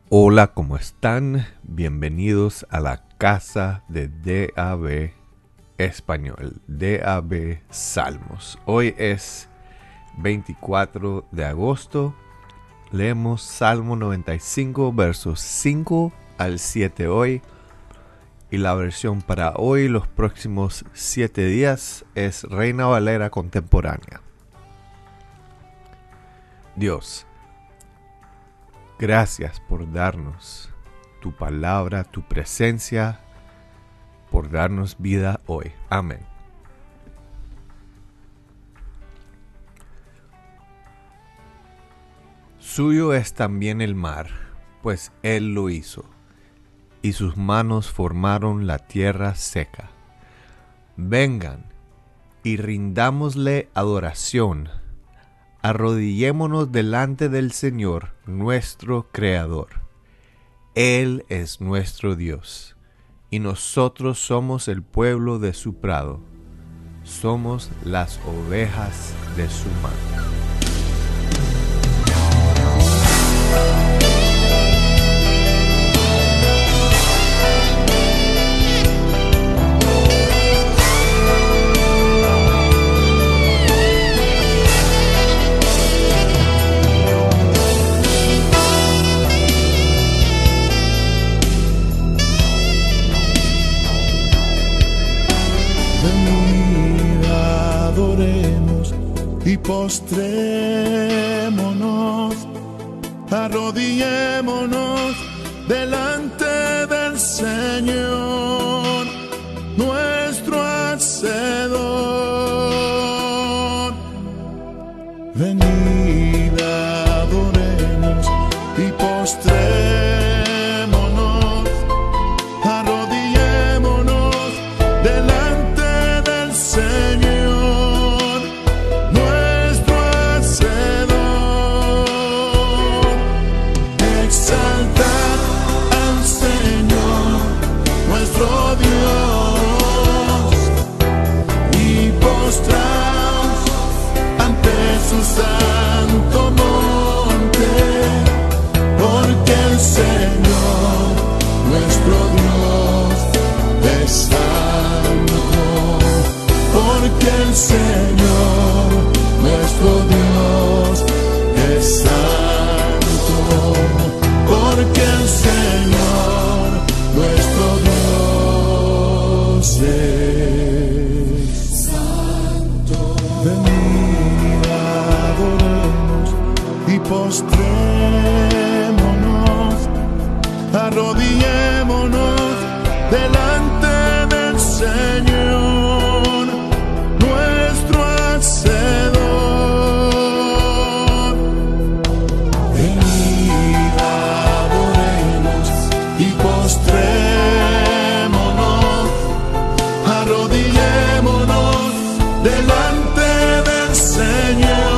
Hola, ¿cómo están? Bienvenidos a la casa de DAB Español, DAB Salmos. Hoy es 24 de agosto. Leemos Salmo 95, versos 5 al 7 hoy. Y la versión para hoy, los próximos 7 días, es Reina Valera contemporánea. Dios, gracias por darnos tu palabra, tu presencia, por darnos vida hoy. Amén. Suyo es también el mar, pues Él lo hizo, y sus manos formaron la tierra seca. Vengan y rindámosle adoración. Arrodillémonos delante del Señor, nuestro Creador. Él es nuestro Dios, y nosotros somos el pueblo de su prado. Somos las ovejas de su mano. Y postrémonos, arrodillémonos delante del Señor, nuestro Hacedor. Venid, adoremos y postrémonos, arrodillémonos delante del Señor. Su santo monte, porque el Señor nuestro Dios es santo, porque el Señor nuestro Dios es santo, porque el Señor nuestro Dios es santo. Y postrémonos, arrodillémonos delante del Señor, nuestro Hacedor. Venid, adoremos y postrémonos, arrodillémonos delante del Señor.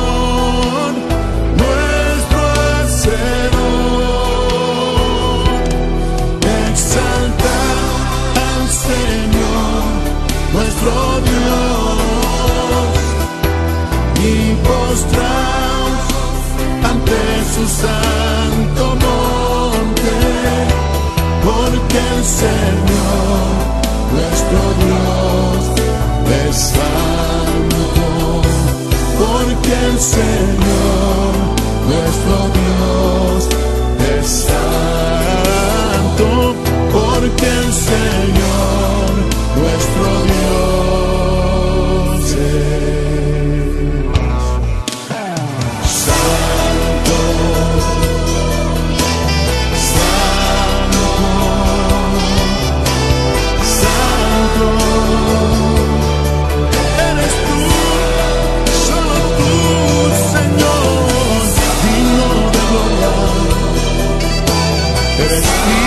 Nuestro Dios, y postraos ante su santo monte, porque el Señor nuestro Dios es santo, porque el Señor nuestro Dios es santo, porque el Señor nuestro Dios es santo, santo, santo. Eres tú, solo tú, Señor, digno de gloria. Eres tú.